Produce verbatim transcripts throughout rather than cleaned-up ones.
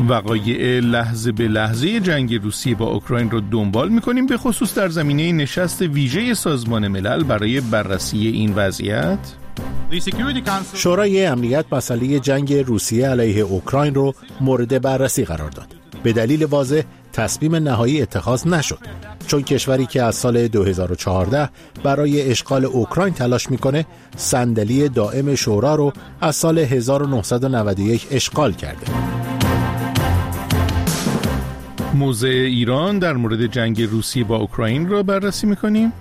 وقایع لحظه به لحظه جنگ روسیه با اوکراین رو دنبال می‌کنیم، به خصوص در زمینه نشست ویژه سازمان ملل برای بررسی این وضعیت. شورای امنیت مسئله جنگ روسیه علیه اوکراین رو مورد بررسی قرار داد. به دلیل واضح تصمیم نهایی اتخاذ نشد، چون کشوری که از سال دو هزار و چهارده برای اشغال اوکراین تلاش میکنه صندلی دائم شورا رو از سال هزار و نهصد و نود و یک اشغال کرده. موضع ایران در مورد جنگ روسیه با اوکراین را بررسی میکنیم.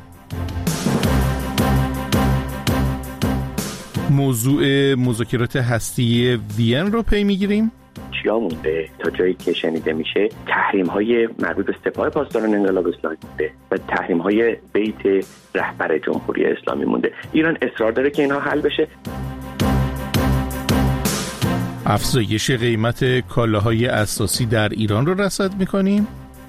موضوع مذاکرات هسته‌ای وین رو پی میگیریم. چیا مونده تا جایی که شنیده میشه تحریم‌های مربوط به سپاه پاسداران انقلاب اسلامی مونده و تحریم‌های بیت رهبر جمهوری اسلامی مونده. ایران اصرار داره که اینها حل بشه. افزایش قیمت کالاهای اساسی در ایران رو رصد میکنیم.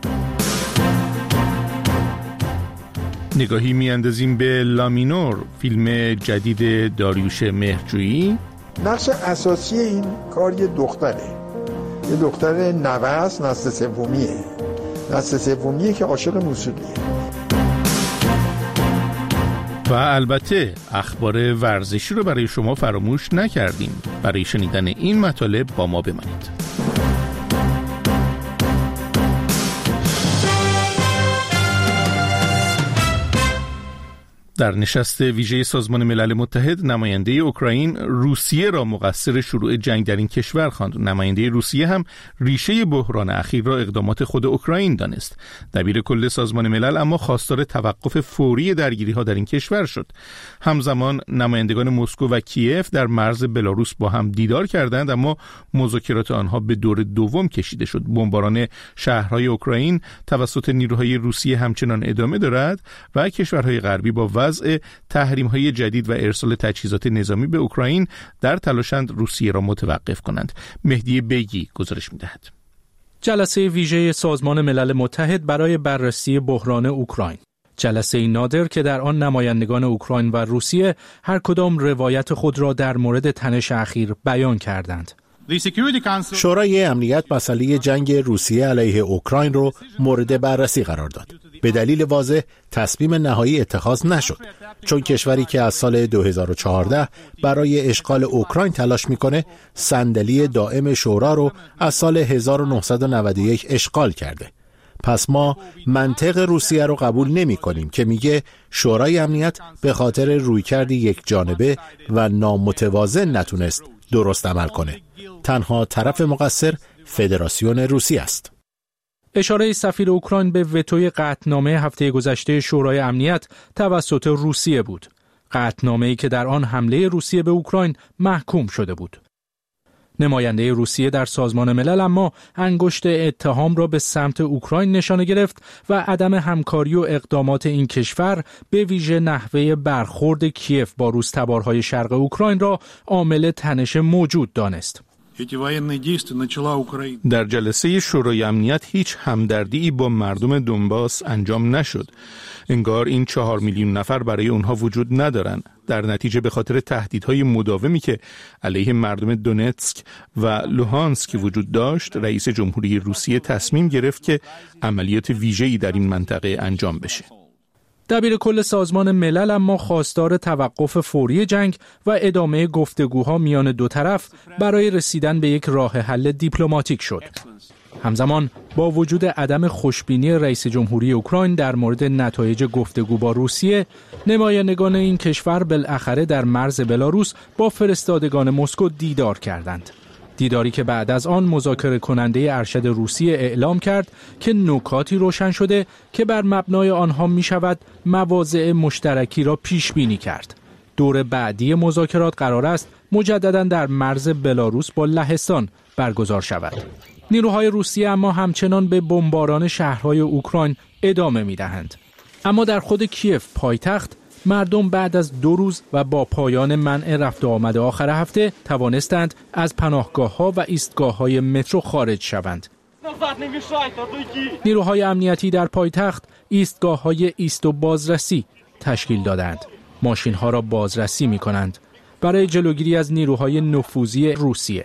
نگاهی میاندازیم به لامینور، فیلم جدید داریوش مهرجویی. نقش اساسی این کار یه دختره، یه دختر نوه است، نسل سومیه نسل سومیه که عاشق موسیقیه. و البته اخبار ورزشی رو برای شما فراموش نکردیم. برای شنیدن این مطالب با ما بمانید. در نشست ویژه سازمان ملل متحد نماینده اوکراین روسیه را مقصر شروع جنگ در این کشور خواند. نماینده روسیه هم ریشه بحران اخیر را اقدامات خود اوکراین دانست. دبیر کل سازمان ملل اما خواستار توقف فوری درگیری‌ها در این کشور شد. همزمان نمایندگان مسکو و کیف در مرز بلاروس با هم دیدار کردند، اما مذاکرات آنها به دور دوم کشیده شد. بمباران شهرهای اوکراین توسط نیروهای روسیه همچنان ادامه دارد و کشورهای غربی با وضع تحریم‌های جدید و ارسال تجهیزات نظامی به اوکراین در تلاشند روسیه را متوقف کنند. مهدی بیگی گزارش می‌دهد. جلسه ویژه سازمان ملل متحد برای بررسی بحران اوکراین. جلسه نادر که در آن نمایندگان اوکراین و روسیه هر کدام روایت خود را در مورد تنش اخیر بیان کردند. شورای امنیت مسئله جنگ روسیه علیه اوکراین رو مورد بررسی قرار داد. به دلیل واضح تصمیم نهایی اتخاذ نشد، چون کشوری که از سال دو هزار و چهارده برای اشغال اوکراین تلاش میکنه صندلی دائم شورا رو از سال هزار و نهصد و نود و یک اشغال کرده. پس ما منطق روسیه رو قبول نمی کنیم که میگه شورای امنیت به خاطر رویکرد یک جانبه و نامتوازن نتونست درست عمل کنه. تنها طرف مقصر فدراسیون روسیه است. اشاره سفیر اوکراین به وتوی قطعنامه هفته گذشته شورای امنیت توسط روسیه بود. قطعنامه‌ای که در آن حمله روسیه به اوکراین محکوم شده بود. نماینده روسیه در سازمان ملل اما انگشت اتهام را به سمت اوکراین نشانه گرفت و عدم همکاری و اقدامات این کشور به ویژه نحوه برخورد کیف با روس‌تبارهای شرق اوکراین را عامل تنش موجود دانست. در جلسه شورای امنیت هیچ همدردی با مردم دونباس انجام نشد. انگار این چهار میلیون نفر برای اونها وجود ندارن. در نتیجه به خاطر تهدیدهای مداومی که علیه مردم دونتسک و لوهانسک وجود داشت، رئیس جمهوری روسیه تصمیم گرفت که عملیات ویژه‌ای در این منطقه انجام بشه. دبیر کل سازمان ملل اما خواستار توقف فوری جنگ و ادامه گفتگوها میان دو طرف برای رسیدن به یک راه حل دیپلماتیک شد. همزمان با وجود عدم خوشبینی رئیس جمهوری اوکراین در مورد نتایج گفتگو با روسیه، نمایندگان این کشور بالاخره در مرز بلاروس با فرستادگان مسکو دیدار کردند. دیداری که بعد از آن مذاکره کننده ارشد روسیه اعلام کرد که نکاتی روشن شده که بر مبنای آنها می شود مواضع مشترکی را پیش بینی کرد. دور بعدی مذاکرات قرار است مجددا در مرز بلاروس با لهستان برگزار شود. نیروهای روسیه اما همچنان به بمباران شهرهای اوکراین ادامه می دهند. اما در خود کیف پایتخت، مردم بعد از دو روز و با پایان منع رفت و آمد آخر هفته توانستند از پناهگاه‌ها و ایستگاه‌های مترو خارج شوند. نیروهای امنیتی در پایتخت ایستگاه‌های ایست و بازرسی تشکیل دادند. ماشین‌ها را بازرسی می‌کنند برای جلوگیری از نیروهای نفوذی روسیه.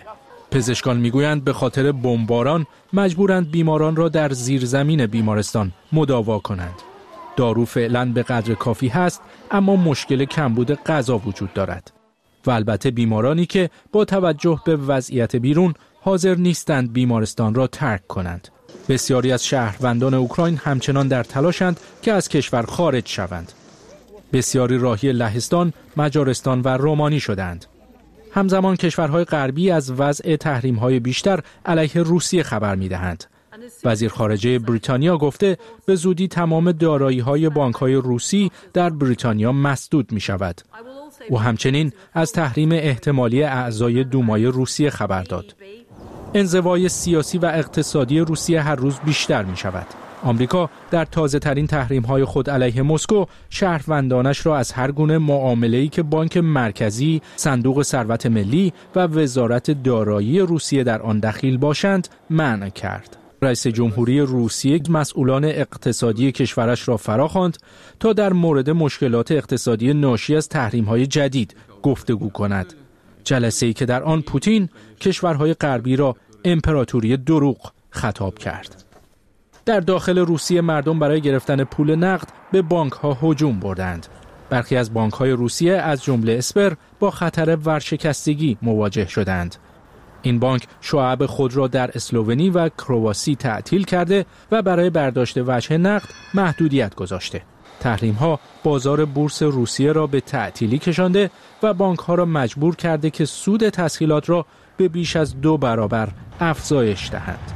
پزشکان میگویند به خاطر بمباران مجبورند بیماران را در زیرزمین بیمارستان مداوا کنند. دارو فعلا به قدر کافی هست، اما مشکل کمبود غذا وجود دارد. و البته بیمارانی که با توجه به وضعیت بیرون حاضر نیستند بیمارستان را ترک کنند. بسیاری از شهروندان اوکراین همچنان در تلاشند که از کشور خارج شوند. بسیاری راهی لهستان، مجارستان و رومانی شدند. همزمان کشورهای غربی از وضع تحریم‌های بیشتر علیه روسیه خبر می‌دهند. وزیر خارجه بریتانیا گفته به زودی تمام دارایی‌های بانک‌های روسی در بریتانیا مسدود می‌شود. او همچنین از تحریم احتمالی اعضای دومای روسیه خبر داد. انزوای سیاسی و اقتصادی روسیه هر روز بیشتر می‌شود. آمریکا در تازه‌ترین تحریم‌های خود علیه مسکو شهروندانش را از هر گونه معامله‌ای که بانک مرکزی، صندوق ثروت ملی و وزارت دارایی روسیه در آن دخیل باشند منع کرد. رئیس جمهوری روسیه مسئولان اقتصادی کشورش را فراخواند تا در مورد مشکلات اقتصادی ناشی از تحریم‌های جدید گفتگو کند. جلسه‌ای که در آن پوتین کشورهای غربی را امپراتوری دروغ خطاب کرد. در داخل روسیه مردم برای گرفتن پول نقد به بانک‌ها هجوم بردند. برخی از بانک‌های روسیه از جمله اسپر با خطر ورشکستگی مواجه شدند. این بانک شعب خود را در اسلوونی و کرواسی تعطیل کرده و برای برداشت وجه نقد محدودیت گذاشته. تحریم‌ها بازار بورس روسیه را به تعطیلی کشانده و بانک‌ها را مجبور کرده که سود تسهیلات را به بیش از دو برابر افزایش دهند.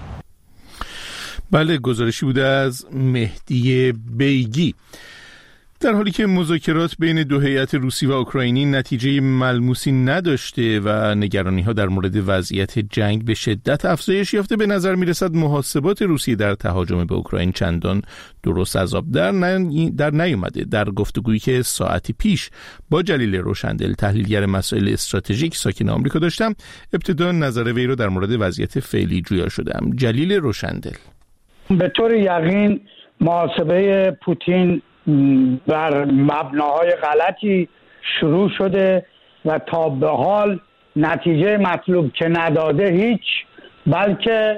بله، گزارشی بوده از مهدی بیگی. در حالی که مذاکرات بین دو هیئت روسی و اوکراینی نتیجه ملموسی نداشته و نگرانی‌ها در مورد وضعیت جنگ به شدت افزایش یافته، به نظر می‌رسد محاسبات روسیه در تهاجم به اوکراین چندان درست از آب در در نیامده. در گفتگویی که ساعتی پیش با جلیل روشندل، تحلیلگر مسائل استراتژیک ساکن آمریکا داشتم، ابتدا نظر وی را در مورد وضعیت فعلی جویا شدم. جلیل روشندل: به طور یقین محاسبه پوتین بر مبناهای غلطی شروع شده و تا به حال نتیجه مطلوب که نداده هیچ، بلکه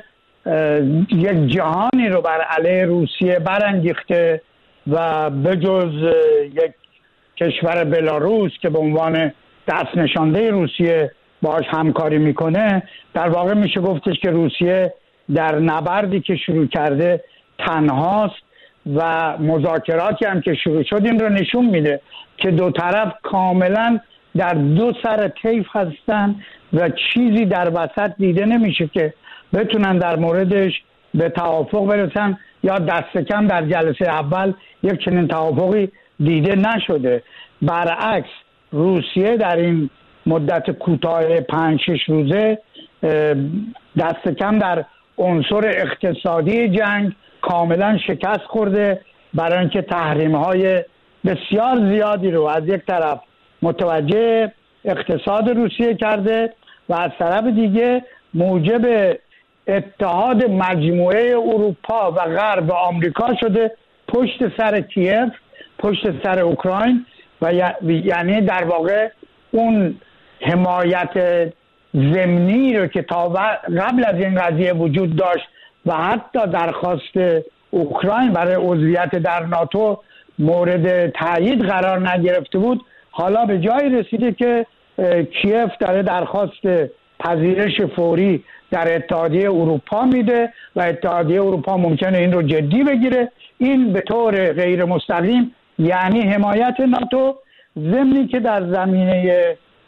یک جهانی رو بر علیه روسیه برانگیخته و بجز یک کشور بلاروس که به عنوان دست نشانده روسیه باهاش همکاری میکنه، در واقع میشه گفتش که روسیه در نبردی که شروع کرده تنهاست و مذاکراتی هم که شروع شد این رو نشون میده که دو طرف کاملا در دو سر طیف هستن و چیزی در وسط دیده نمیشه که بتونن در موردش به توافق برسن، یا دست کم در جلسه اول یک چنین توافقی دیده نشده. برعکس روسیه در این مدت کوتاه پنج شش روزه دست کم در عنصر اقتصادی جنگ کاملا شکست خورده، برای اینکه تحریم‌های بسیار زیادی رو از یک طرف متوجه اقتصاد روسیه کرده و از طرف دیگه موجب اتحاد مجموعه اروپا و غرب آمریکا شده پشت سر کیف، پشت سر اوکراین، و یعنی در واقع اون حمایت ضمنی رو که تا قبل از این قضیه وجود داشت و حتی درخواست اوکراین برای عضویت در ناتو مورد تایید قرار نگرفته بود، حالا به جای رسیده که کیف داره درخواست پذیرش فوری در اتحادیه اروپا میده و اتحادیه اروپا ممکنه این رو جدی بگیره. این به طور غیر مستقیم یعنی حمایت ناتو، ضمنی که در زمینه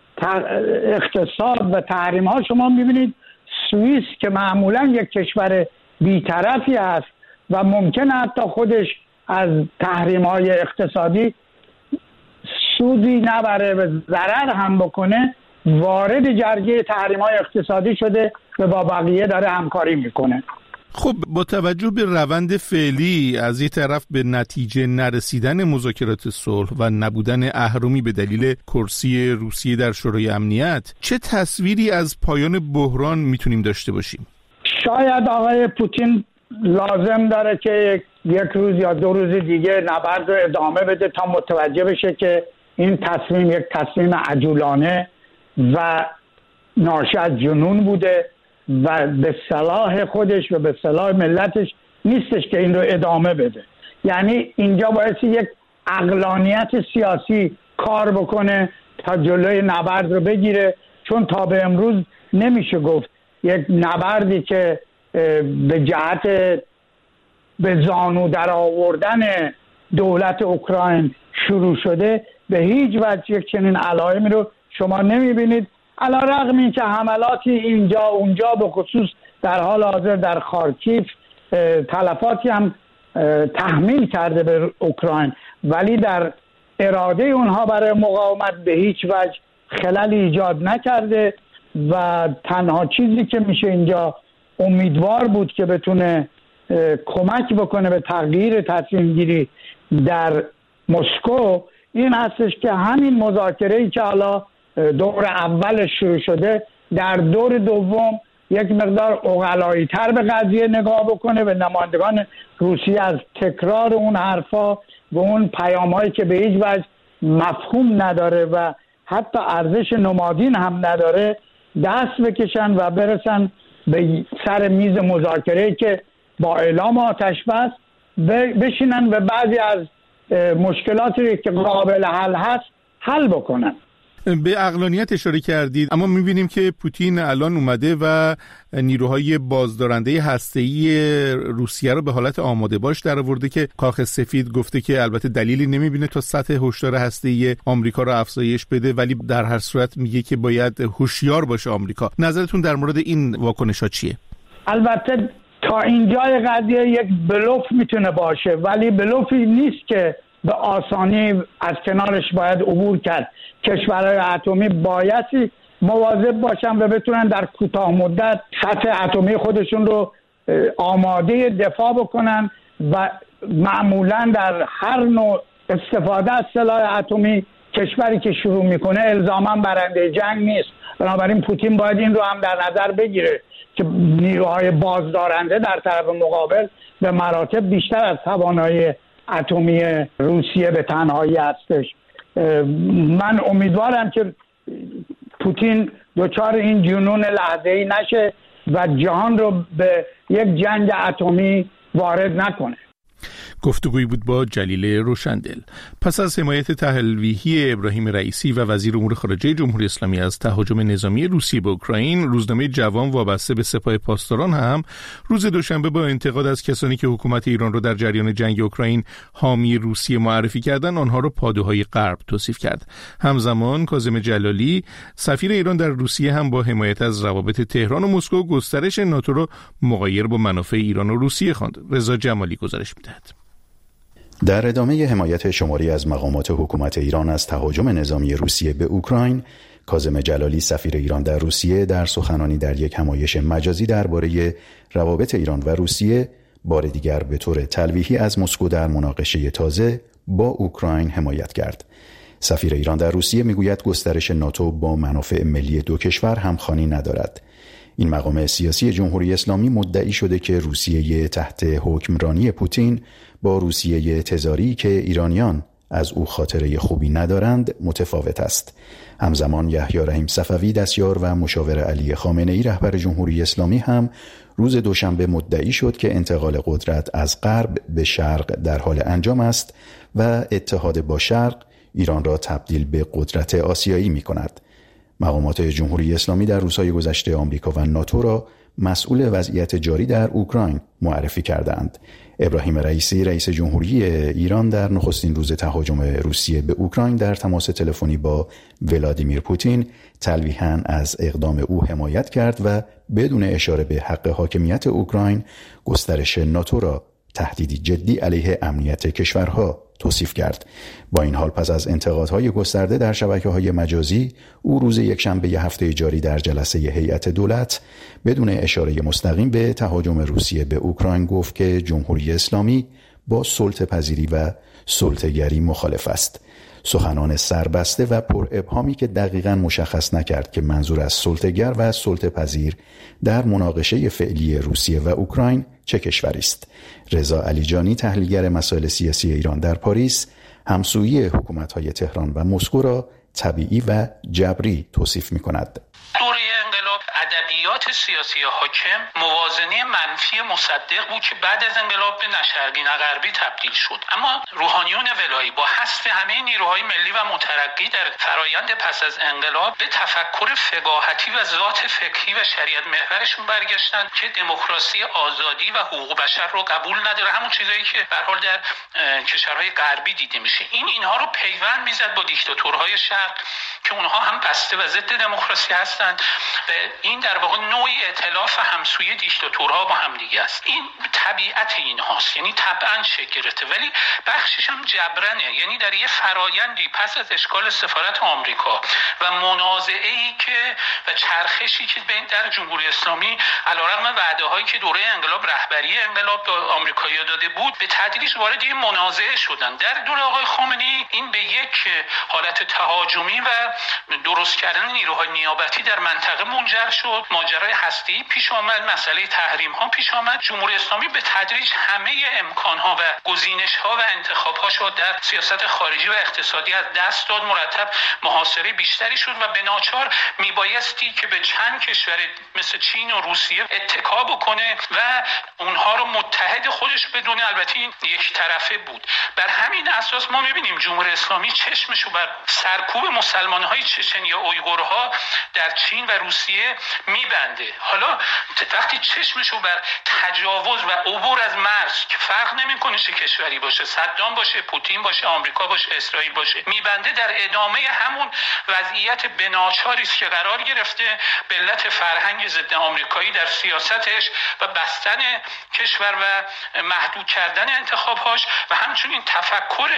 اقتصاد و تحریم ها شما میبینید سوئیس که معمولا یک کشور بی‌طرفی است و ممکنه حتی خودش از تحریم های اقتصادی سودی نبره و ضرر هم بکنه، وارد جرگه تحریم های اقتصادی شده و با بقیه داره همکاری میکنه. خب با توجه به روند فعلی، از یک طرف به نتیجه نرسیدن مذاکرات صلح و نبودن اهرمی به دلیل کرسی روسیه در شورای امنیت، چه تصویری از پایان بحران میتونیم داشته باشیم؟ شاید آقای پوتین لازم داره که یک روز یا دو روز دیگه نبرد رو ادامه بده تا متوجه بشه که این تصمیم یک تصمیم عجولانه و ناشی از جنون بوده و به صلاح خودش و به صلاح ملتش نیستش که این رو ادامه بده. یعنی اینجا باید یک عقلانیت سیاسی کار بکنه تا جلوی نبرد رو بگیره، چون تا به امروز نمیشه گفت یک نبردی که به جهت به زانو در آوردن دولت اوکراین شروع شده به هیچ وجه یک چنین علائمی رو شما نمیبینید، علی رغم این که حملاتی اینجا اونجا به خصوص در حال حاضر در خارکیف تلفاتی هم تحمیل کرده به اوکراین، ولی در اراده اونها برای مقاومت به هیچ وجه خلل ایجاد نکرده و تنها چیزی که میشه اینجا امیدوار بود که بتونه کمک بکنه به تغییر تصمیم گیری در مسکو این هستش که همین مذاکره‌ای که حالا دور اولش شروع شده در دور دوم یک مقدار عقلایی تر به قضیه نگاه بکنه و نمایندگان روسیه از تکرار اون حرفا و اون پیام‌هایی که به هیچ وجه مفهوم نداره و حتی ارزش نمادین هم نداره دست بکشن و برسن به سر میز مذاکره‌ای که با اعلام آتش بس بشینن و بعضی از مشکلاتی که قابل حل هست حل بکنن. به عقلانیت اشاره کردید، اما می‌بینیم که پوتین الان اومده و نیروهای بازدارنده هسته‌ای روسیه رو به حالت آماده باش در آورده که کاخ سفید گفته که البته دلیلی نمی‌بینه تا سطح هشدار هسته‌ای آمریکا رو افزایش بده، ولی در هر صورت میگه که باید هوشیار باشه آمریکا. نظرتون در مورد این واکنش‌ها چیه؟ البته تا اینجای قضیه یک بلوف میتونه باشه، ولی بلوفی نیست که به آسانی از کنارش باید عبور کرد. کشورهای اتمی بایستی مواظب باشن و بتونن در کوتاه مدت سطح اتمی خودشون رو آماده دفاع بکنن و معمولا در هر نوع استفاده از سلاح اتمی کشوری که شروع میکنه الزاما برنده جنگ نیست. بنابراین پوتین باید این رو هم در نظر بگیره که نیروهای بازدارنده در طرف مقابل به مراتب بیشتر از توانایی اتمی روسیه به تنهایی هستش. من امیدوارم که پوتین دچار این جنون لحظه‌ای نشه و جهان رو به یک جنگ اتمی وارد نکنه. گفتگویی بود با جلیل روشندل. پس از حمایت تحلویحی ابراهیم رئیسی و وزیر امور خارجه جمهوری اسلامی از تهاجم نظامی روسیه به اوکراین، روزنامه جوان وابسته به سپاه پاسداران هم روز دوشنبه با انتقاد از کسانی که حکومت ایران را در جریان جنگ اوکراین حامی روسیه معرفی کردند، آنها را پادوهای غرب توصیف کرد. همزمان کاظم جلالی سفیر ایران در روسیه هم با حمایت از روابط تهران و مسکو گسترش ناتو را مغایر با منافع ایران و روسیه خواند. رضا جمالی گزارش می‌دهد. در ادامه حمایت شماری از مقامات حکومت ایران از تهاجم نظامی روسیه به اوکراین، کاظم جلالی سفیر ایران در روسیه در سخنانی در یک همایش مجازی درباره روابط ایران و روسیه بار دیگر به طور تلویحی از مسکو در مناقشه تازه با اوکراین حمایت کرد. سفیر ایران در روسیه میگوید گسترش ناتو با منافع ملی دو کشور همخوانی ندارد. این مقام سیاسی جمهوری اسلامی مدعی شده که روسیه تحت حکمرانی پوتین با روسیه تزاری که ایرانیان از او خاطره خوبی ندارند متفاوت است. همزمان یحیی رحیم صفوی دستیار و مشاور علی خامنه ای رهبر جمهوری اسلامی هم روز دوشنبه مدعی شد که انتقال قدرت از غرب به شرق در حال انجام است و اتحاد با شرق ایران را تبدیل به قدرت آسیایی می کند. مقامات جمهوری اسلامی در روزهای گذشته آمریکا و ناتو را مسئول وضعیت جاری در اوکراین معرفی کردند. ابراهیم رئیسی رئیس جمهوری ایران در نخستین روز تهاجم روسیه به اوکراین در تماس تلفنی با ولادیمیر پوتین تلویحاً از اقدام او حمایت کرد و بدون اشاره به حق حاکمیت اوکراین گسترش ناتو را تهدیدی جدی علیه امنیت کشورها توصیف کرد. با این حال پس از انتقادهای گسترده در شبکه‌های مجازی، او روز یکشنبه هفته جاری در جلسه هیئت دولت بدون اشاره مستقیم به تهاجم روسیه به اوکراین گفت که جمهوری اسلامی با سلطه‌پذیری و سلطه‌گری مخالف است. سخنان سربسته و پر ابهامی که دقیقاً مشخص نکرد که منظور از سلطه‌گر و سلطه‌پذیر در مناقشه فعلی روسیه و اوکراین چه کشوری است. رضا علیجانی تحلیلگر مسائل سیاسی ایران در پاریس همسویی حکومت‌های تهران و مسکو را طبیعی و جبری توصیف می‌کند. دوره انقلاب ادبیات سیاسی حاکم موازنه منفی مصدق بود که بعد از انقلاب به نه شرقی نه غربی تبدیل شد. اما روحانیون ولایی با حذف همه نیروهای ملی و مترقی در فرایند پس از انقلاب به تفکر فقاهتی و ذات فقهی و شریعت محورشون برگشتن که دموکراسی، آزادی و حقوق بشر رو قبول نداره، همون چیزایی که به هر حال در کشورهای غربی دیده میشه. این اینها رو پیوند میزد با دیکتاتورهای شرق که اونها هم بسته و ضد دموکراسی هستند. این در واقع نوعی ائتلاف همسوی دیکتاتورها با هم دیگه است. این طبیعت این هاست، یعنی طبعا شکل گرفته، ولی بخشش هم جبرانه. یعنی در یه فرایندی پس از اشغال سفارت آمریکا و منازعه‌ای که و چرخشی که بین در جمهوری اسلامی علیرغم وعده‌هایی که دوره انقلاب رهبری انقلاب به آمریکایی‌ها داده بود به تدریج وارد این منازعه شدن. در دوره آقای خامنه‌ای این به یک حالت تهاجمی و درست کردن نیروهای نیابتی در منطقه منجر شد. ماجرای هسته‌ای پیش آمد، مسئله تحریم‌ها پیش آمد. جمهوری اسلامی به تدریج همه امکان‌ها و گزینش‌ها و انتخاب‌هاش رو در سیاست خارجی و اقتصادی از دست داد. مرتب محاصره بیشتری شد و به ناچار میبایستی که به چند کشور مثل چین و روسیه اتکا بکنه و اونها رو متحد خودش بدونه. البته این یک طرفه بود. بر همین اساس ما می‌بینیم جمهوری اسلامی چشمشو بر سرکوب مسلمان‌های چچن یا اویغورها در چین و روسیه میبنده. حالا وقتی چشمشو بر تجاوز و عبور از مرز که فرق نمیکنه چه کشوری باشه، صدام باشه، پوتین باشه، آمریکا باشه، اسرائیل باشه، میبنده در ادامه همون وضعیت بناچاری است که قرار گرفته به علت فرهنگ ضد آمریکایی در سیاستش و بستن کشور و محدود کردن انتخابهاش و همچنین تفکر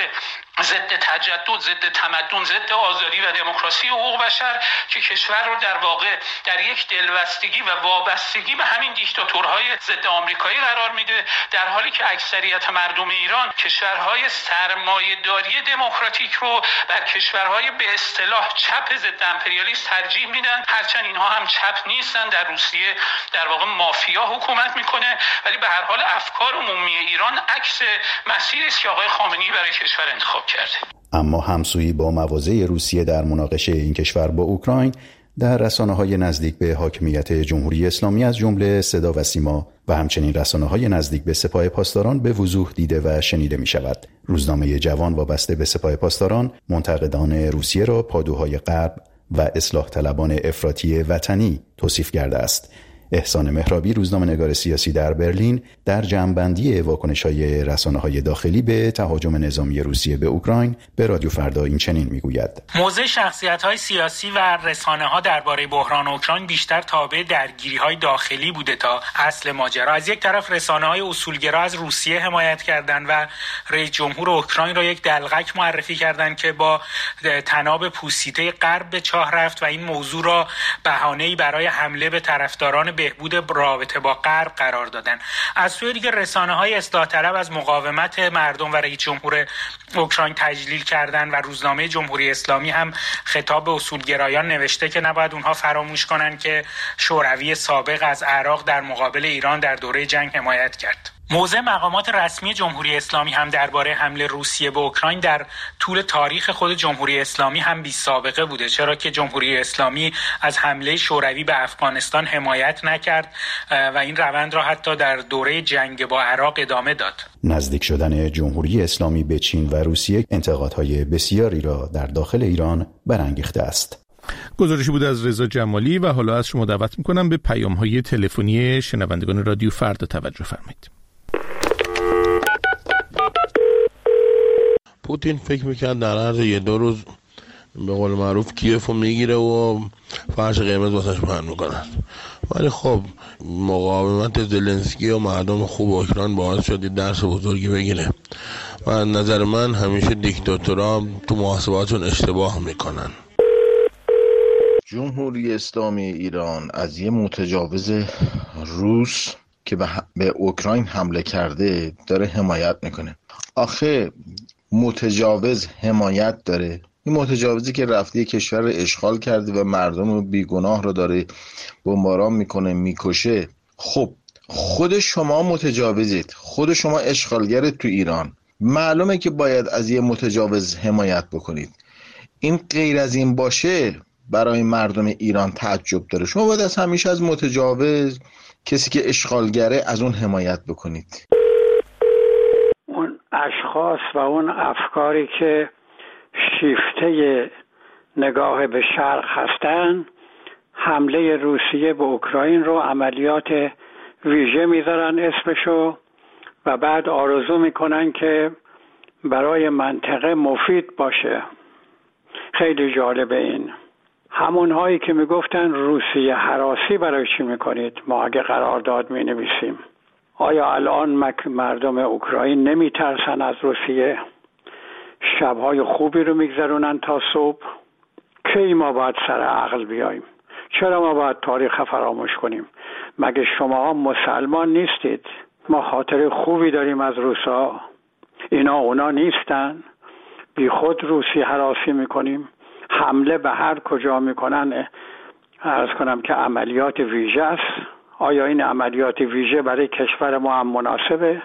ضد تجدد، ضد تمدن، ضد آزادی و دموکراسی و حقوق بشر که کشور رو در واقع در یک دلبستگی و وابستگی به همین دیکتاتورهای ضد آمریکایی قرار میده، در حالی که اکثریت مردم ایران کشورهای سرمایه‌داری دموکراتیک رو بر کشورهای به اصطلاح چپ ضد امپریالیست ترجیح میدن. هرچند اینها هم چپ نیستن، در روسیه در واقع مافیا حکومت میکنه، ولی به هر حال افکار عمومی ایران عکس مسیری است که آقای خامنه‌ای برای کشور انتخاب کرده. اما همسویی با مواضع روسیه در مناقشه این کشور با اوکراین در رسانه‌های نزدیک به حاکمیت جمهوری اسلامی از جمله صدا و سیما و همچنین رسانه‌های نزدیک به سپاه پاسداران به وضوح دیده و شنیده می‌شود. روزنامه جوان وابسته به سپاه پاسداران منتقدان روسیه را پادوهای غرب و اصلاح طلبان افراطی وطنی توصیف کرده است. احسان مهرابی، روزنامه‌نگار سیاسی در برلین، در جمع‌بندی واکنش‌های رسانه‌های داخلی به تهاجم نظامی روسیه به اوکراین به رادیو فردا این چنین می‌گوید: موضع شخصیت‌های سیاسی و رسانه‌ها درباره بحران اوکراین بیشتر تابع درگیری‌های داخلی بوده تا اصل ماجرا. از یک طرف رسانه‌های اصولگرا از روسیه حمایت کردند و رئیس جمهور اوکراین را یک دلغک معرفی کردند که با تناب پوسیده غرب به چاه رفت و این موضوع را بهانه‌ای برای حمله به طرفداران بهبود رابطه با غرب قرار دادن. از سوی دیگر رسانه‌های اصلاح طلب از مقاومت مردم و رئیس جمهور اوکراین تجلیل کردند و روزنامه جمهوری اسلامی هم خطاب به اصولگرایان نوشته که نباید اونها فراموش کنند که شوروی سابق از عراق در مقابل ایران در دوره جنگ حمایت کرد. موضع مقامات رسمی جمهوری اسلامی هم درباره حمله روسیه به اوکراین در طول تاریخ خود جمهوری اسلامی هم بی سابقه بوده، چرا که جمهوری اسلامی از حمله شوروی به افغانستان حمایت نکرد و این روند را حتی در دوره جنگ با عراق ادامه داد. نزدیک شدن جمهوری اسلامی به چین و روسیه انتقادهای بسیاری را در داخل ایران برانگیخته است. گزارشی بود از رضا جمالی و حالا از شما دعوت می‌کنم به پیام‌های تلفنی شنوندگان رادیو فردا توجه فرمایید. پوتین فکر میکرد در عرض یه دو روز به قول معروف کیف رو میگیره و فرش قرمز واسش پهن میکنن، ولی خب مقاومت زلنسکی و مردم خوب اوکراین باعث شد درس بزرگی بگیره و از نظر من همیشه دیکتاتورها تو محاسباتشون اشتباه میکنن. جمهوری اسلامی ایران از یه متجاوز روس که به اوکراین حمله کرده داره حمایت میکنه. آخه متجاوز حمایت داره؟ این متجاوزی که رفته کشور رو اشغال کرده و مردم بیگناه رو داره بمباران میکنه، میکشه. خب خود شما متجاوزید، خود شما اشغالگرید تو ایران، معلومه که باید از یه متجاوز حمایت بکنید. این غیر از این باشه برای مردم ایران تعجب داره. شما باید از همیشه از متجاوز، کسی که اشغالگره، از اون حمایت بکنید. اون اشخاص و اون افکاری که شیفته نگاه به شرق هستن، حمله روسیه به اوکراین رو عملیات ویژه میذارن اسمشو، و بعد آرزو میکنن که برای منطقه مفید باشه. خیلی جالبه این. همون هایی که میگفتن روسیه هراسی برای چی میکنید؟ ما اگه قرارداد مینویسیم، آیا الان مردم اوکراین نمیترسن از روسیه؟ شبهای خوبی رو میگذرونن تا صبح. کی ما باید سر عقل بیاییم؟ چرا ما باید تاریخ فراموش کنیم؟ مگه شما مسلمان نیستید؟ ما خاطر خوبی داریم از روسا. اینا اونا نیستن. بی خود روسی هراسی میکنیم. حمله به هر کجا میکنن عرض کنم که عملیات ویژه است. آیا این عملیات ویژه برای کشور ما هم مناسبه؟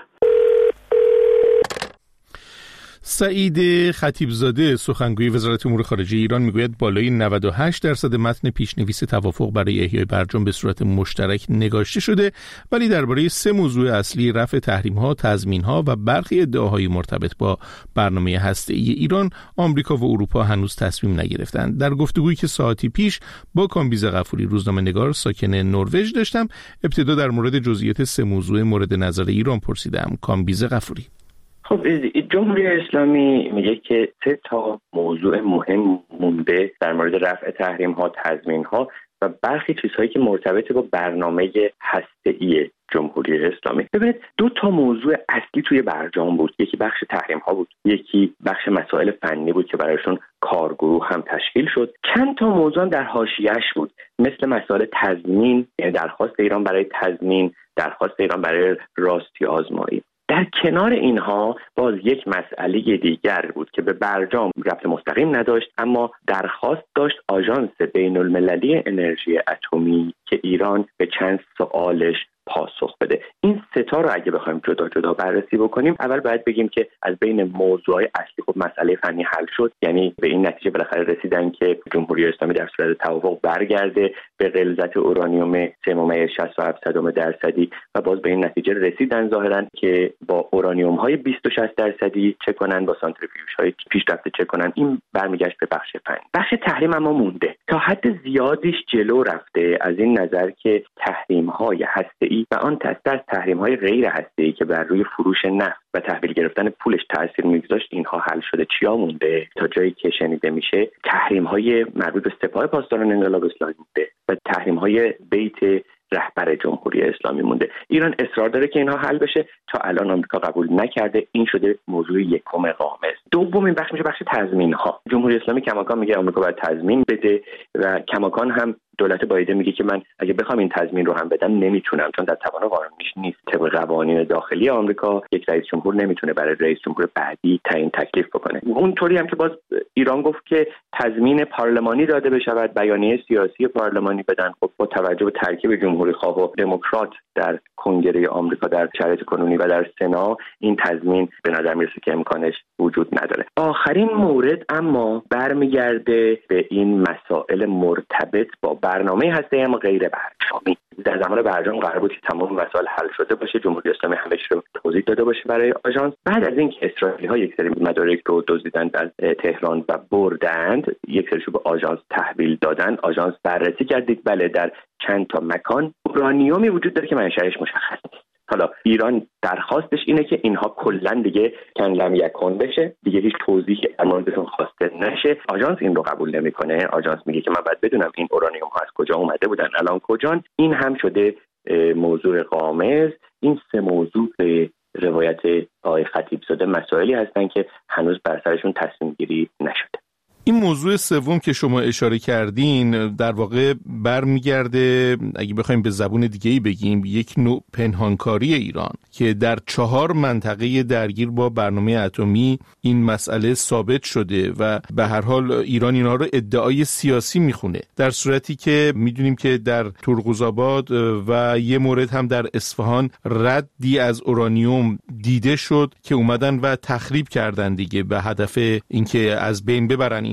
سعید خطیبزاده سخنگوی وزارت امور خارجه ایران میگوید بالای نود و هشت درصد متن پیشنویس توافق برای احیای برجام به صورت مشترک نگاشته شده، ولی درباره سه موضوع اصلی، رفع تحریم‌ها، تضمین‌ها و برخی ادعاهای مرتبط با برنامه هسته‌ای ایران، آمریکا و اروپا هنوز تصمیم نگرفتند. در گفتگویی که ساعتی پیش با کامبیز غفوری، روزنامه‌نگار ساکن نروژ داشتم، ابتدا در مورد جزئیات سه موضوع مورد نظر ایران پرسیدم. کامبیز غفوری: خب جمهوری اسلامی میگه که سه تا موضوع مهم مونده در مورد رفع تحریم ها، تضمین ها و برخی چیزهایی که مرتبط با برنامه هسته‌ای جمهوری اسلامی. ببینید دو تا موضوع اصلی توی برجام بود. یکی بخش تحریم ها بود، یکی بخش مسائل فنی بود که برایشون کارگروه هم تشکیل شد. چند تا موضوع در حاشیه‌اش بود، مثل مسائل تضمین، یعنی درخواست ایران برای تضمین، درخواست ایران برای راستی آزمایی. در کنار اینها باز یک مسئله دیگر بود که به برجام ربط مستقیم نداشت، اما درخواست داشت آژانس بین المللی انرژی اتمی که ایران به چند سوالش پاسخ بده. این سه تا رو اگه بخوایم جدا جدا بررسی بکنیم، اول باید بگیم که از بین موضوعات اصلی خب مسئله فنی حل شد، یعنی به این نتیجه بالاخره رسیدن که جمهوری اسلامی در صورت توافق برگرده به غلظت اورانیوم سه ممیز شصت و هفت درصدی و باز به این نتیجه رسیدن ظاهرا که با اورانیوم های بیست و شصت درصدی چه کنن، با سانتریفیوژ های پیشرفته چه کنن. این برمیگشت به بخش فنی. بخش تحریم اما مونده، تا حد زیادیش جلو رفته از این نظر که تحریم های هسته‌ای و آن دسته از تحریم‌های غیر هسته‌ای که بر روی فروش نفت و تحویل گرفتن پولش تأثیر می‌گذاشت اینها حل شده. چیا مونده؟ تا جایی که شنیده میشه تحریم‌های مربوط به سپاه پاسداران انقلاب اسلامی مونده و تحریم‌های بیت رهبر جمهوری اسلامی مونده. ایران اصرار داره که اینها حل بشه، تا الان آمریکا قبول نکرده. این شده موضوع یکم قامز. دومین بخش میشه بخش تضمین‌ها. جمهوری اسلامی کماکان میگه آمریکا باید تضمین بده و کماکان هم دولت بایدن میگه که من اگه بخوام این تضمین رو هم بدم نمیتونم، چون در توان قانونیش نیست. طبق قوانین داخلی آمریکا یک رئیس جمهور نمیتونه برای رئیس جمهور بعدی تعیین تکلیف بکنه. اونطوری هم که باز ایران گفت که تضمین پارلمانی داده بشود، بیانیه سیاسی پارلمانی بدن. خب با توجه به ترکیب جمهوری خواه و دموکرات در کنگره آمریکا در شرایط کنونی و در سنا، این تضمین به نظر میرسه که امکانش وجود نداره. آخرین مورد اما برمیگرده به این مسائل مرتبط با برنامه هسته اما غیر برجامی. در زمان برجام قرار بود که تمام مسائل حل شده باشه، جمهوری اسلامی همه چیز رو توضیح داده باشه برای آژانس. بعد از اینکه اسرائیلی‌ها یک سری مدارک رو دزدیدند از تهران و بردند، یک سریشو به آژانس تحویل دادن. آژانس بررسی کردید، بله در چند تا مکان اورانیومی وجود داره که منشأش مشخص نیست. حالا ایران درخواستش اینه که اینها کلا دیگه کن لم یکن بشه، دیگه هیچ توضیحی در موردشون خواسته نشه. آژانس این رو قبول نمیکنه. آژانس میگه که من باید بدونم این اورانیوم ها از کجا اومده بودن، الان کجان. این هم شده موضوع قامز. این سه موضوع به روایت آقای خطیبزاده مسائلی هستن که هنوز بر سرشون تصمیم گیری نشده. این موضوع سوم که شما اشاره کردین در واقع برمیگرده، اگه بخوایم به زبون دیگه‌ای بگیم، یک نوع پنهانکاری ایران که در چهار منطقه درگیر با برنامه اتمی این مسئله ثابت شده و به هر حال ایران اینا رو ادعای سیاسی میخونه، در صورتی که میدونیم که در ترقوزآباد و یه مورد هم در اصفهان ردی از اورانیوم دیده شد که اومدن و تخریب کردن دیگه به هدف اینکه از بین ببرن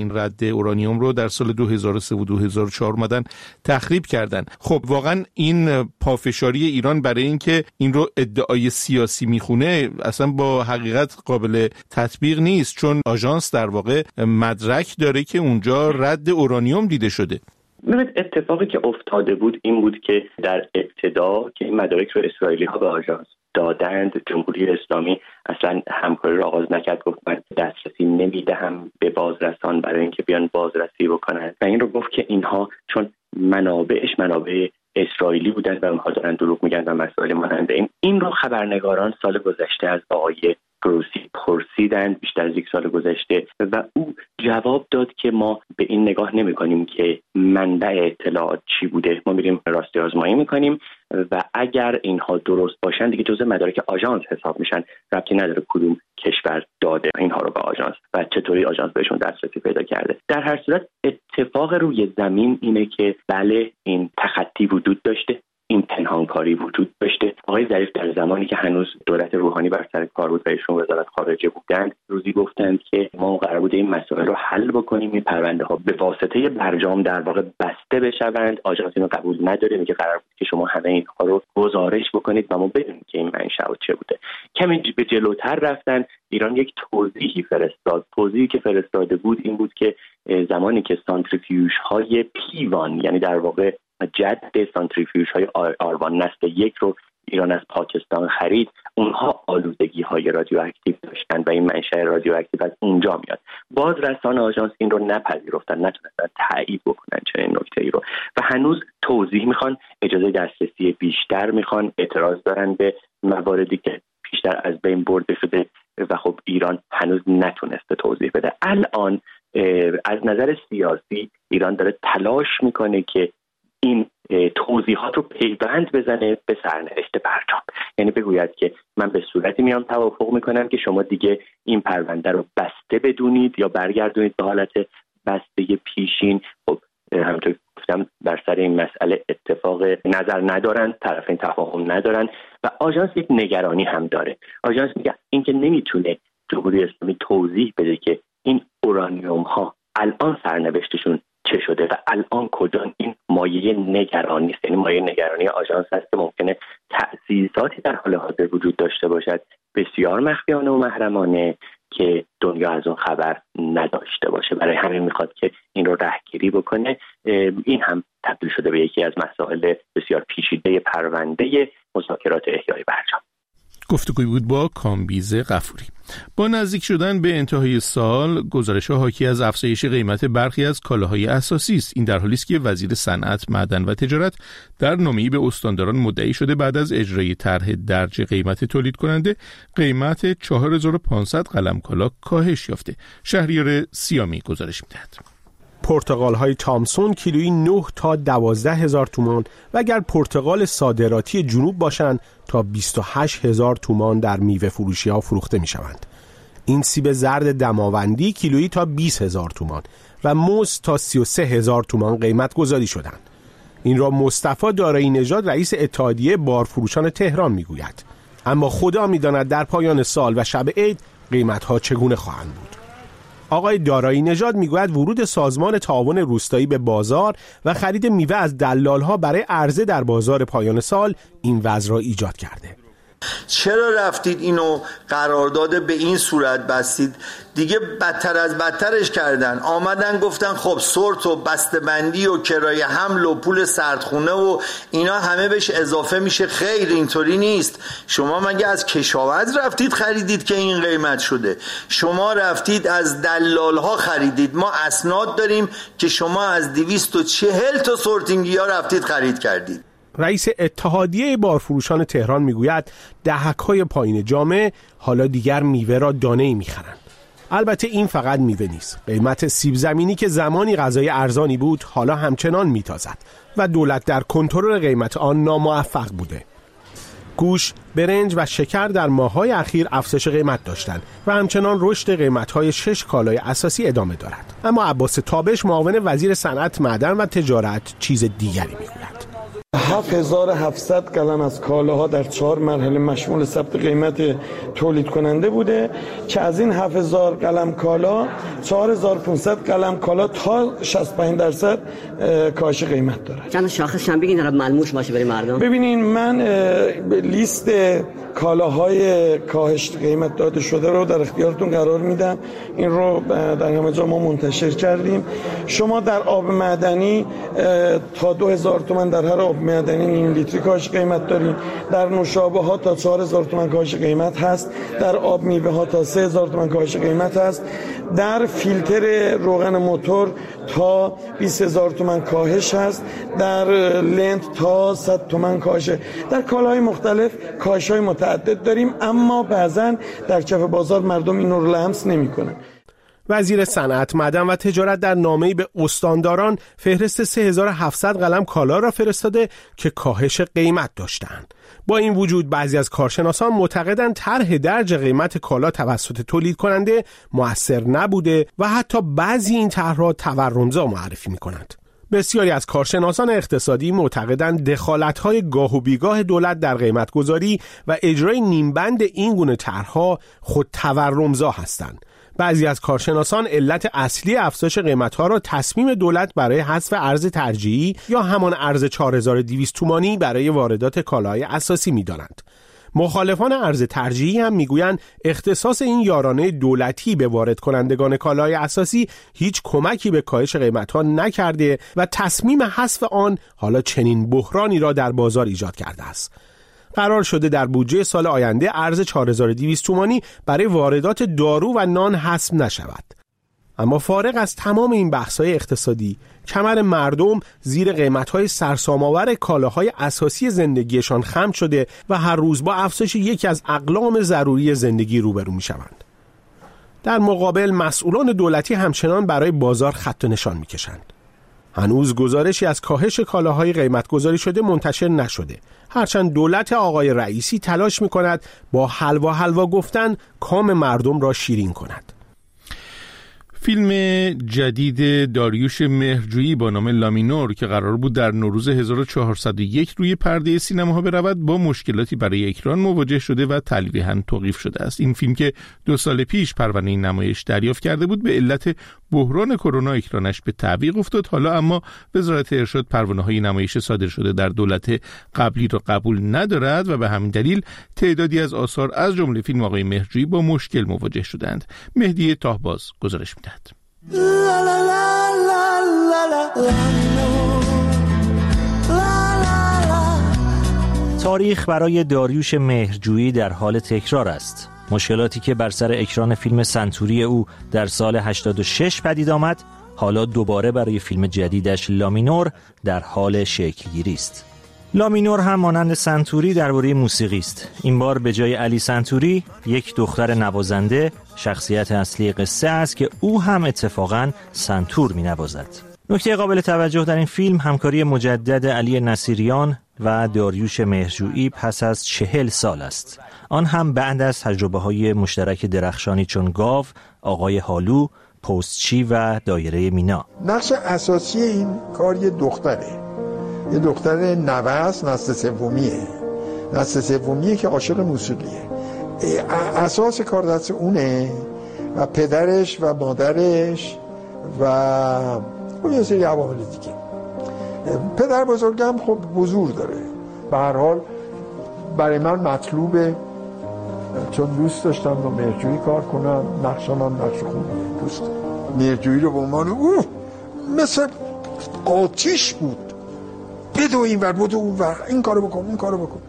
این رد اورانیوم رو در سال دو هزار و سه و دو هزار و چهار اومدن تخریب کردن. خب واقعا این پافشاری ایران برای اینکه این رو ادعای سیاسی میخونه اصلا با حقیقت قابل تطبیق نیست، چون آژانس در واقع مدرک داره که اونجا رد اورانیوم دیده شده. ببینید اتفاقی که افتاده بود این بود که در ابتدا که این مدارک رو اسرائیلی ها به آژانس دادند، جمهوری اسلامی اصلا همکاری رو آغاز نکرد، گفت من دسترسی نمیدهم به بازرسان برای اینکه بیان بازرسی بکنن و این رو گفت که اینها چون منابعش منابع اسرائیلی بودن و اونها دارن دروغ میگن و مسائل مانند این این رو خبرنگاران سال گذشته از آقای گروسی پرسیدند، بیشتر از یک سال گذشته، و او جواب داد که ما به این نگاه نمی کنیم که منبع اطلاعات چی بوده، ما میریم راستی آزمایی میکنیم و اگر اینها درست باشن دیگه جزء مدارک آژانس حساب میشن، ربطی نداره کدوم کشور داده اینها رو به آژانس و چطوری آژانس بهشون دسترسی پیدا کرده. در هر صورت اتفاق روی زمین اینه که بله این تخطی وجود داشته، این پنهانکاری وجود داشته. آقای ظریف در زمانی که هنوز دولت روحانی بر سر کار بود و ایشون وزارت خارجه بودند، روزی گفتند که ما قرار بود این مسائل رو حل بکنیم، این پرونده ها به واسطه برجام در واقع بسته بشوند. آژانس اینو قبول نداره، میگه قرار بود که شما همه اینها رو گزارش بکنید و ما بدونیم که این منشأ چه بوده. کمی به جلوتر رفتن، ایران یک توضیحی فرستاد. توضیحی که فرستاده بود این بود که زمانی که سانتریفیوژ های پیوان، یعنی در واقع جد سانتریفیوژ های آروان نسل یک رو ایران از پاکستان خرید، اونها آلودگی های رادیواکتیو داشتن و این منشأ رادیواکتیو از اونجا میاد. باز رسانه آژانس این رو نپذیرفتن، نتونستن تایید بکنن چنین نکته‌ای رو و هنوز توضیح میخوان، اجازه دسترسی بیشتر میخوان، اعتراض دارن به مواردی که بیشتر از بین برده شده و خب ایران هنوز نتونسته توضیح بده. الان از نظر سیاسی ایران داره تلاش میکنه که این توضیحات رو پیوند بزنه به سرنوشت برجام، یعنی بگوید که من به صورتی میام توافق میکنم که شما دیگه این پرونده رو بسته بدونید یا برگردونید به حالت بسته پیشین. خب همونطور گفتم در سر این مسئله اتفاق نظر ندارن، طرفین تفاهم ندارن و آژانس یک نگرانی هم داره. آژانس میگه اینکه نمیتونه جمهوری اسلامی توضیح بده که این اورانیوم ها الان سرنوشتشون چه شده و الان کجا، این مایه نگرانی است. یعنی مایه نگرانی آژانس هست که ممکنه تأسیساتی در حال حاضر وجود داشته باشد بسیار مخفیانه و محرمانه که دنیا از اون خبر نداشته باشه. برای همین میخواد که این رو رهگیری بکنه. این هم تبدیل شده به یکی از مسائل بسیار پیچیده پرونده مذاکرات احیای برجام. گفتگوی بود با کامبیز غفوری. با نزدیک شدن به انتهای سال، گزارش‌ها حاکی از افزایش قیمت برخی از کالاهای اساسی است. این در حالی است که وزیر صنعت، معدن و تجارت در نامه‌ای به استانداران مدعی شده بعد از اجرای طرح درج قیمت تولید کننده، قیمت چهار هزار و پانصد قلم کالا کاهش یافته. شهریار سیامی گزارش می‌دهد. پرتقال های تامسون کیلویی نه تا دوازده هزار تومان و اگر پرتقال صادراتی جنوب باشند تا بیست و هشت هزار تومان در میوه فروشی ها فروخته می شوند. این سیب زرد دماوندی کیلویی تا بیست هزار تومان و موز تا سی و سه هزار تومان قیمت گذاری شدند. این را مصطفی دارایی نژاد رئیس اتحادیه بارفروشان تهران می گوید. اما خدا می داند در پایان سال و شب عید قیمت ها چگونه خواهند بود. آقای دارایی نژاد میگوید ورود سازمان تعاون روستایی به بازار و خرید میوه از دلال‌ها برای عرضه در بازار پایان سال این وضع را ایجاد کرده. چرا رفتید اینو قرارداد به این صورت بستید؟ دیگه بدتر از بدترش کردن. آمدن گفتن خب سورت و بسته‌بندی و کرایه حمل و پول سردخونه و اینا همه بهش اضافه میشه. خیر، اینطوری نیست. شما مگه از کشاورز رفتید خریدید که این قیمت شده؟ شما رفتید از دلال ها خریدید. ما اسناد داریم که شما از دویست و چهل تا سورتینگی ها رفتید خرید کردید. رئیس اتحادیه بارفروشان تهران میگوید دهک‌های پایین جامعه حالا دیگر میوه را دانه‌ای میخرند. البته این فقط میوه نیست. قیمت سیب زمینی که زمانی غذای ارزانی بود حالا همچنان میتازد و دولت در کنترل قیمت آن ناموفق بوده. گوشت، برنج و شکر در ماه‌های اخیر افزایش قیمت داشتند و همچنان رشد قیمت‌های شش کالای اساسی ادامه دارد. اما عباس تابش، معاون وزیر صنعت، معدن و تجارت، چیز دیگری میگوید. هفت هزار و هفتصد قلم از کالاها در چهار مرحله مشمول ثبت قیمت تولید کننده بوده که از این هفت هزار قلم کالا چهار هزار و پانصد قلم کالا تا شصت و پنج درصد کاهش قیمت داره. چند شاخص هم بگین اینقدر ملموس باشه برای مردم. ببینین من لیست کالاهای کاهش قیمت داده شده رو در اختیارتون قرار میدم. این رو در همه جا ما منتشر کردیم. شما در آب معدنی تا دو هزار تومان در هر آب معدنی نیم لیتری کاهش قیمت داریم. در نوشابه ها تا چهار هزار تومان کاهش قیمت هست. در آب میوه ها تا سه هزار تومان کاهش قیمت هست. در فیلتر روغن موتور تا بیست هزار تومان کاهش هست. در لنت تا صد تومان کاهش. در کالاهای مختلف کاهش‌های متعدد داریم، اما بعضن در کف بازار مردم این رو لمس نمی‌کنن. وزیر صنعت، معدن و تجارت در نامه‌ای به استانداران فهرست سه هزار و هفتصد قلم کالا را فرستاده که کاهش قیمت داشتند. با این وجود بعضی از کارشناسان معتقدند طرح درج قیمت کالا توسط تولید کننده مؤثر نبوده و حتی بعضی این طرح‌ها تورمزا معرفی می‌کنند. بسیاری از کارشناسان اقتصادی معتقدند دخالت‌های گاه و بیگاه دولت در قیمت‌گذاری و اجرای نیمبند این گونه طرح‌ها خود تورمزا هستند. بعضی از کارشناسان علت اصلی افزایش قیمت‌ها را تصمیم دولت برای حذف ارز ترجیحی یا همان ارز چهار هزار و دویست تومانی برای واردات کالاهای اساسی می‌دانند. مخالفان ارز ترجیحی هم میگویند اختصاص این یارانه دولتی به وارد کنندگان کالای اساسی هیچ کمکی به کاهش قیمت‌ها نکرده و تصمیم حذف آن حالا چنین بحرانی را در بازار ایجاد کرده است. قرار شده در بودجه سال آینده ارز چهار هزار و دویست تومانی برای واردات دارو و نان حذف نشود. اما فارغ از تمام این بحث‌های اقتصادی، کمر مردم زیر قیمت‌های سرسام‌آور کالاهای اساسی زندگیشان خم شده و هر روز با افزایش یکی از اقلام ضروری زندگی روبرو می‌شوند. در مقابل مسئولان دولتی همچنان برای بازار خط و نشان می‌کشند. هنوز گزارشی از کاهش کالاهای قیمت گذاری شده منتشر نشده، هرچند دولت آقای رئیسی تلاش می‌کند با حلوا حلوا گفتن کام مردم را شیرین کند. فیلم جدید داریوش مهرجویی با نام لامینور که قرار بود در نوروز هزار و چهارصد و یک روی پرده سینماها برود با مشکلاتی برای اکران مواجه شده و تلویحاً توقیف شده است. این فیلم که دو سال پیش پروانه نمایش دریافت کرده بود به علت بحران کرونا اکرانش به تعویق افتاد. حالا اما وزارت ارشاد پروانه‌های نمایش صادر شده در دولت قبلی را قبول ندارد و به همین دلیل تعدادی از آثار از جمله فیلم آقای مهرجویی با مشکل مواجه شدند. مهدی تاهباز گزارش می‌دهد. تاریخ برای داریوش مهرجویی در حال تکرار است. مشکلاتی که بر سر اکران فیلم سنتوری او در سال هشتاد و شش پدید آمد، حالا دوباره برای فیلم جدیدش لامینور در حال شکل‌گیری است. لامینور هم مانند سنتوری درباره موسیقی است. این بار به جای علی سنتوری یک دختر نوازنده شخصیت اصلی قصه است که او هم اتفاقاً سنتور می‌نوازد. نکته قابل توجه در این فیلم همکاری مجدد علی نصیریان و داریوش مهرجویی پس از چهل سال است. آن هم بعد از تجربه‌های مشترک درخشانی چون گاو، آقای هالو، پستچی و دایره مینا. نقش اساسی این کار یه دختره. یه دختر نوه است، نسل سومیه. نسل سومیه که عاشق موسیقیه. اساس کار دست اونه و پدرش و مادرش و اون یه سری عوامل دیگه. پدر بزرگم خب حضور داره. به هر حال برای من مطلوبه، چون دوست داشتم با مهرجویی کار کنم. نقشم هم نقش خوبیه، دوست مهرجویی رو به عنوان اوه مثل آتیش بود، بدو این ور بدو اون ور، این کارو بکن این کارو بکن.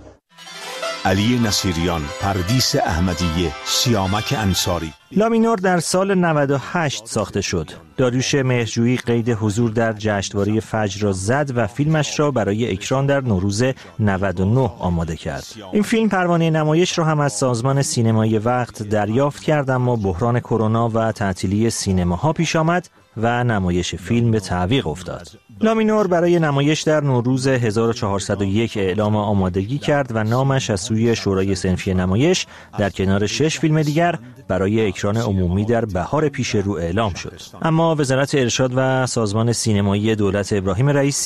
علی نصیریان، پردیس احمدیه، سیامک انصاری. لامینور در سال نود و هشت ساخته شد. داریوش مهرجویی قید حضور در جشنواره فجر را زد و فیلمش را برای اکران در نوروز نود و نه آماده کرد. این فیلم پروانه نمایش را هم از سازمان سینمای وقت دریافت کرد، اما بحران کرونا و تعطیلی سینماها پیش آمد و نمایش فیلم به تعویق افتاد. لامینور برای نمایش در نوروز هزار و چهارصد و یک اعلام آمادگی کرد و نامش از سوی شورای صنفی نمایش در کنار شش فیلم دیگر برای اکران عمومی در بهار پیش رو اعلام شد. اما وزارت ارشاد و سازمان سینمایی دولت ابراهیم رئیسی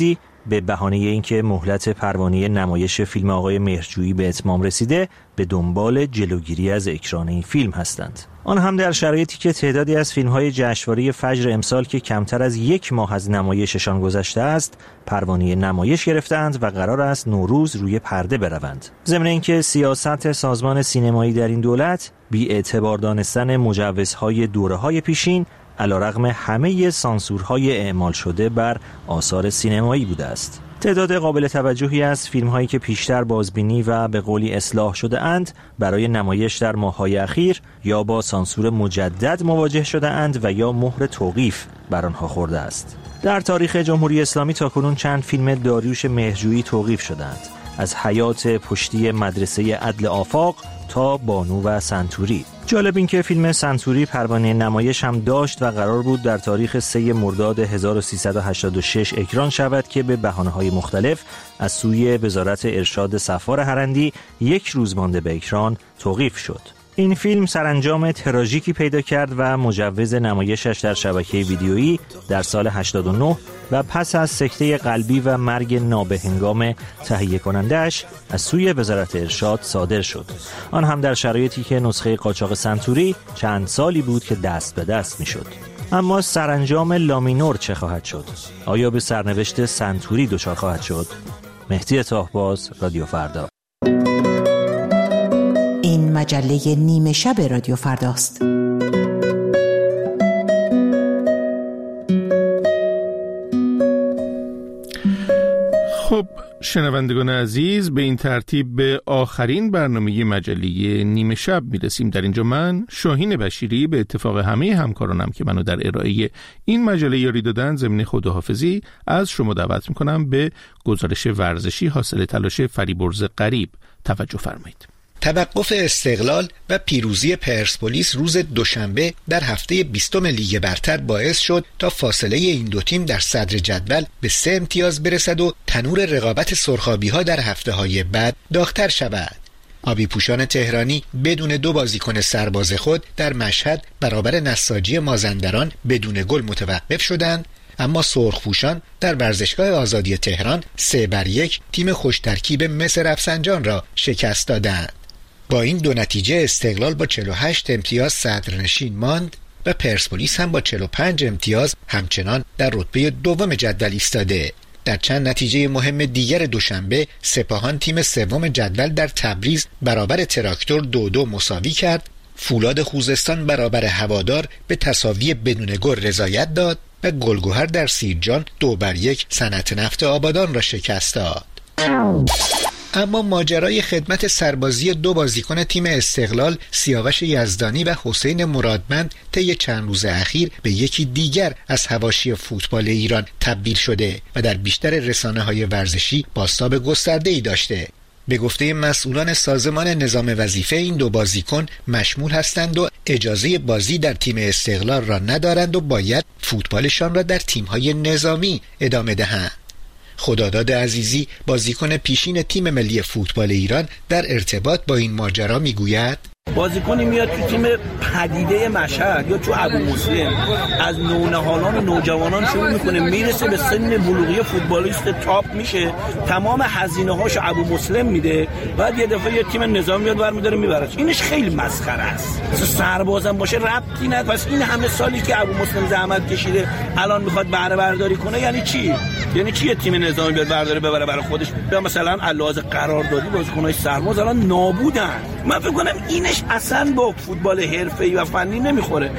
به بهانه اینکه مهلت پروانه نمایش فیلم آقای مهرجویی به اتمام رسیده به دنبال جلوگیری از اکران این فیلم هستند. آن هم در شرایطی که تعدادی از فیلم‌های جشنواره فجر امسال که کمتر از یک ماه از نمایششان گذشته است پروانه نمایش گرفتند و قرار است نوروز روی پرده بروند. ضمن اینکه سیاست سازمان سینمایی در این دولت بی اعتبار دانستن مجوزهای دوره‌های پیشین علیرغم همه سانسورهای اعمال شده بر آثار سینمایی بوده است. تعداد قابل توجهی از فیلم‌هایی که پیشتر بازبینی و به قولی اصلاح شده اند برای نمایش در ماه‌های اخیر یا با سانسور مجدد مواجه شده اند و یا مهر توقیف بر آنها خورده است. در تاریخ جمهوری اسلامی تاکنون چند فیلم داریوش مهرجویی توقیف شدند، از حیات پشتی مدرسه عدل آفاق تا بانو و سنتوری. جالب این که فیلم سنتوری پروانه نمایش هم داشت و قرار بود در تاریخ سوم مرداد هزار و سیصد و هشتاد و شش اکران شود که به بهانه‌های مختلف از سوی وزارت ارشاد صفار هرندی یک روز مانده به اکران توقیف شد. این فیلم سرانجام تراژیکی پیدا کرد و مجوز نمایشش در شبکه ویدیویی در سال هشتاد و نه و پس از سکته قلبی و مرگ نابهنگام تهیه کننده‌اش از سوی وزارت ارشاد صادر شد. آن هم در شرایطی که نسخه قاچاق سنتوری چند سالی بود که دست به دست می‌شد. اما سرانجام لامینور چه خواهد شد؟ آیا به سرنوشت سنتوری دچار خواهد شد؟ مهدی طاهباز، رادیو فردا. این مجله نیمه شب رادیو فرداست. خب شنوندگان عزیز، به این ترتیب به آخرین برنامه مجله نیمه شب میرسیم. در اینجا من شاهین بشیری به اتفاق همه همکارانم که منو در ارائه این مجله یاری دادن ضمن خداحافظی از شما دعوت میکنم به گزارش ورزشی حاصل تلاش فریبرز غریب توجه فرمایید. توقف استقلال و پیروزی پرسپولیس روز دوشنبه در هفته بیستم لیگ برتر باعث شد تا فاصله این دو تیم در صدر جدول به سه امتیاز برسد و تنور رقابت سرخابی‌ها در هفته‌های بعد داغ‌تر شود. آبی پوشان تهرانی بدون دو بازیکن سرباز خود در مشهد برابر نساجی مازندران بدون گل متوقف شدند، اما سرخپوشان در ورزشگاه آزادی تهران سه بر یک تیم خوش ترکیب مس رفسنجان را شکست دادند. با این دو نتیجه استقلال با چهل و هشت امتیاز صدرنشین ماند و پرسپولیس هم با چهل و پنج امتیاز همچنان در رتبه دوم جدول ایستاده. در چند نتیجه مهم دیگر دوشنبه سپاهان تیم سوم جدول در تبریز برابر تراکتور دو دو مساوی کرد، فولاد خوزستان برابر هوادار به تساوی بدون گل رضایت داد و گلگهر در سیرجان دو بر یک صنعت نفت آبادان را شکست داد. اما ماجرای خدمت سربازی دو بازیکن تیم استقلال سیاوش یزدانی و حسین مرادمند طی چند روز اخیر به یکی دیگر از حواشی فوتبال ایران تبدیل شده و در بیشتر رسانه‌های ورزشی بازتاب گسترده‌ای داشته. به گفته مسئولان سازمان نظام وظیفه این دو بازیکن مشمول هستند و اجازه بازی در تیم استقلال را ندارند و باید فوتبالشان را در تیم‌های نظامی ادامه دهند. خداداد عزیزی بازیکن پیشین تیم ملی فوتبال ایران در ارتباط با این ماجرا میگوید بازیکنی میاد تو تیم پدیده مشهد یا تو ابو مسلم از نونهالان و نوجوانان شروع میکنه میرسه به سن بلوغی فوتبالیست تاپ میشه، تمام هزینه هاشو ابو مسلم میده، بعد یه دفعه یه تیم نظامی میاد برمی‌داره میبره. اینش خیلی مسخره است. سربازم باشه ربطی نداره. پس این همه سالی که ابو مسلم زحمت کشیده الان میخواد بهره برداری کنه یعنی چی؟ یعنی چی تیم نظامی بیاد برداره ببره برای خودش؟ یا مثلا علاوه قراردادی بازیکنای سرباز الان نابودن. من فکر کنم اینش اصلا با فوتبال حرفه‌ای و فنی نمیخوره.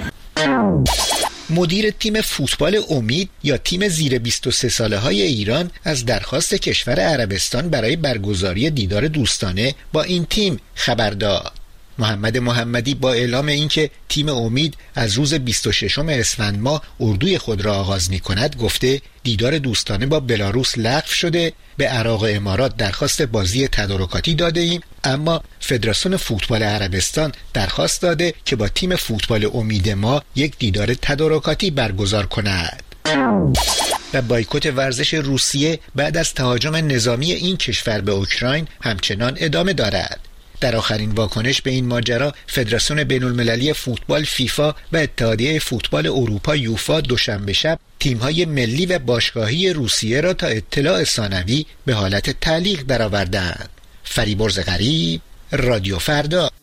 مدیر تیم فوتبال امید یا تیم زیر بیست و سه ساله های ایران از درخواست کشور عربستان برای برگزاری دیدار دوستانه با این تیم خبر داد. محمد محمدی با اعلام اینکه تیم امید از روز بیست و ششم اسفند ماه اردوی خود را آغاز می کند گفته دیدار دوستانه با بلاروس لغو شده، به عراق امارات درخواست بازی تدارکاتی داده ایم، اما فدراسیون فوتبال عربستان درخواست داده که با تیم فوتبال امید ما یک دیدار تدارکاتی برگزار کند. و بایکوت ورزش روسیه بعد از تهاجم نظامی این کشور به اوکراین همچنان ادامه دارد. در آخرین واکنش به این ماجرا، فدراسیون بین‌المللی فوتبال فیفا و اتحادیه فوتبال اروپا یوفا دوشنبه شب تیم‌های ملی و باشگاهی روسیه را تا اطلاع ثانوی به حالت تعلیق درآوردند. فریبرز غریب، رادیو فردا.